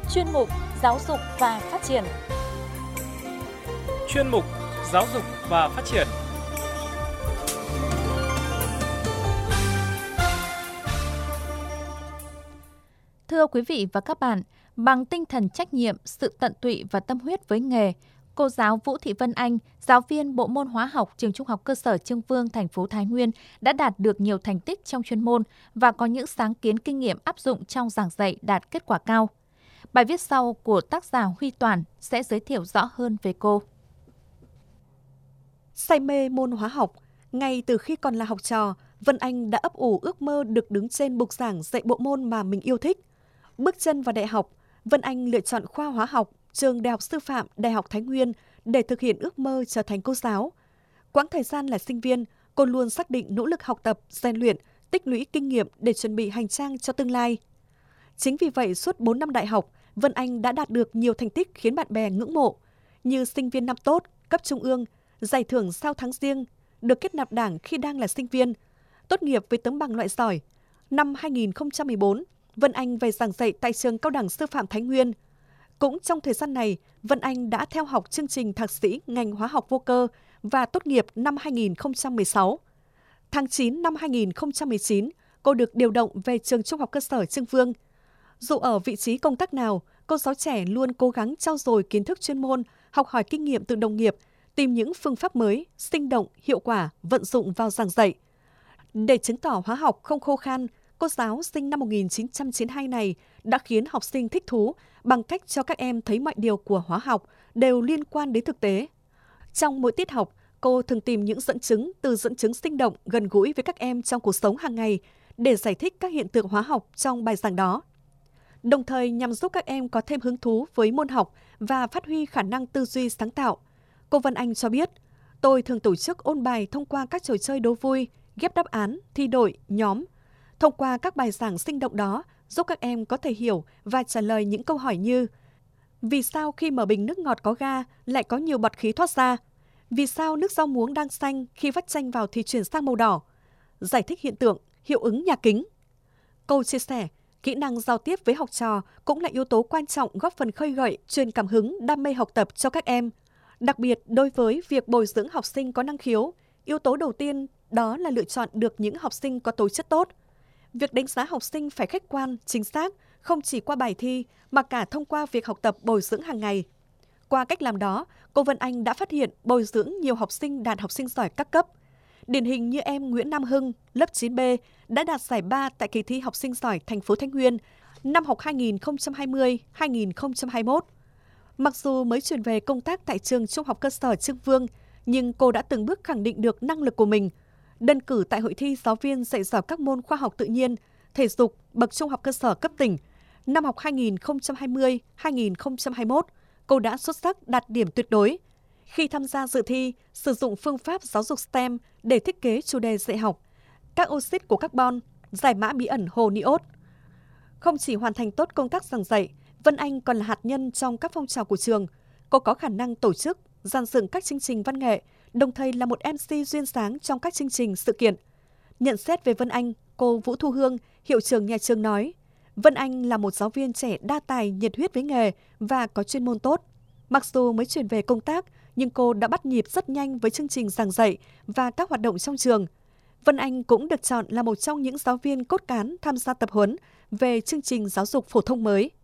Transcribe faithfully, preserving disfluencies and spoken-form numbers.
chuyên mục Giáo dục và Phát triển. Chuyên mục Giáo dục và Phát triển. Thưa quý vị và các bạn, bằng tinh thần trách nhiệm, sự tận tụy và tâm huyết với nghề, cô giáo Vũ Thị Vân Anh, giáo viên bộ môn hóa học trường Trung học cơ sở Chương Vương, thành phố Thái Nguyên đã đạt được nhiều thành tích trong chuyên môn và có những sáng kiến kinh nghiệm áp dụng trong giảng dạy đạt kết quả cao. Bài viết sau của tác giả Huy Toàn sẽ giới thiệu rõ hơn về cô. Say mê môn hóa học, ngay từ khi còn là học trò, Vân Anh đã ấp ủ ước mơ được đứng trên bục giảng dạy bộ môn mà mình yêu thích. Bước chân vào đại học, Vân Anh lựa chọn khoa hóa học, trường Đại học Sư phạm Đại học Thái Nguyên để thực hiện ước mơ trở thành cô giáo. Quãng thời gian là sinh viên, cô luôn xác định nỗ lực học tập, rèn luyện, tích lũy kinh nghiệm để chuẩn bị hành trang cho tương lai. Chính vì vậy, suốt bốn năm đại học, Vân Anh đã đạt được nhiều thành tích khiến bạn bè ngưỡng mộ, như sinh viên năm tốt, cấp trung ương, giải thưởng sao tháng riêng, được kết nạp đảng khi đang là sinh viên, tốt nghiệp với tấm bằng loại giỏi. Năm hai nghìn không trăm mười bốn, Vân Anh về giảng dạy tại trường Cao đẳng Sư phạm Thái Nguyên. Cũng trong thời gian này, Vân Anh đã theo học chương trình thạc sĩ ngành hóa học vô cơ và tốt nghiệp năm hai nghìn không trăm mười sáu. Tháng chín năm hai nghìn không trăm mười chín, cô được điều động về trường Trung học cơ sở Chương Vương. Dù ở vị trí công tác nào, cô giáo trẻ luôn cố gắng trau dồi kiến thức chuyên môn, học hỏi kinh nghiệm từ đồng nghiệp, tìm những phương pháp mới, sinh động, hiệu quả, vận dụng vào giảng dạy. Để chứng tỏ hóa học không khô khan, cô giáo sinh năm một nghìn chín trăm chín mươi hai này đã khiến học sinh thích thú bằng cách cho các em thấy mọi điều của hóa học đều liên quan đến thực tế. Trong mỗi tiết học, cô thường tìm những dẫn chứng từ dẫn chứng sinh động gần gũi với các em trong cuộc sống hàng ngày để giải thích các hiện tượng hóa học trong bài giảng đó. Đồng thời nhằm giúp các em có thêm hứng thú với môn học và phát huy khả năng tư duy sáng tạo. Cô Vân Anh cho biết, tôi thường tổ chức ôn bài thông qua các trò chơi đố vui, ghép đáp án, thi đội, nhóm. Thông qua các bài giảng sinh động đó, giúp các em có thể hiểu và trả lời những câu hỏi như: vì sao khi mở bình nước ngọt có ga lại có nhiều bọt khí thoát ra? Vì sao nước rau muống đang xanh khi vắt chanh vào thì chuyển sang màu đỏ? Giải thích hiện tượng, hiệu ứng nhà kính. Cô chia sẻ, kỹ năng giao tiếp với học trò cũng là yếu tố quan trọng góp phần khơi gợi, truyền cảm hứng, đam mê học tập cho các em. Đặc biệt, đối với việc bồi dưỡng học sinh có năng khiếu, yếu tố đầu tiên đó là lựa chọn được những học sinh có tố chất tốt. Việc đánh giá học sinh phải khách quan, chính xác, không chỉ qua bài thi mà cả thông qua việc học tập bồi dưỡng hàng ngày. Qua cách làm đó, cô Vân Anh đã phát hiện bồi dưỡng nhiều học sinh đạt học sinh giỏi các cấp. Điển hình như em Nguyễn Nam Hưng, lớp chín B, đã đạt giải ba tại kỳ thi học sinh giỏi thành phố Thái Nguyên năm học hai nghìn không trăm hai mươi hai nghìn không trăm hai mươi mốt. Mặc dù mới chuyển về công tác tại trường Trung học cơ sở Chương Vương, nhưng cô đã từng bước khẳng định được năng lực của mình. Đơn cử tại hội thi giáo viên dạy giỏi các môn khoa học tự nhiên, thể dục bậc trung học cơ sở cấp tỉnh, năm học hai nghìn không trăm hai mươi hai nghìn không trăm hai mươi mốt, cô đã xuất sắc đạt điểm tuyệt đối. Khi tham gia dự thi, sử dụng phương pháp giáo dục STEM để thiết kế chủ đề dạy học, các oxit của carbon, giải mã bí ẩn hồ niốt. Không chỉ hoàn thành tốt công tác giảng dạy, Vân Anh còn là hạt nhân trong các phong trào của trường. Cô có khả năng tổ chức, dàn dựng các chương trình văn nghệ, đồng thời là một em xê duyên dáng trong các chương trình sự kiện. Nhận xét về Vân Anh, cô Vũ Thu Hương, hiệu trưởng nhà trường nói, Vân Anh là một giáo viên trẻ đa tài, nhiệt huyết với nghề và có chuyên môn tốt. Mặc dù mới chuyển về công tác, nhưng cô đã bắt nhịp rất nhanh với chương trình giảng dạy và các hoạt động trong trường. Vân Anh cũng được chọn là một trong những giáo viên cốt cán tham gia tập huấn về chương trình giáo dục phổ thông mới.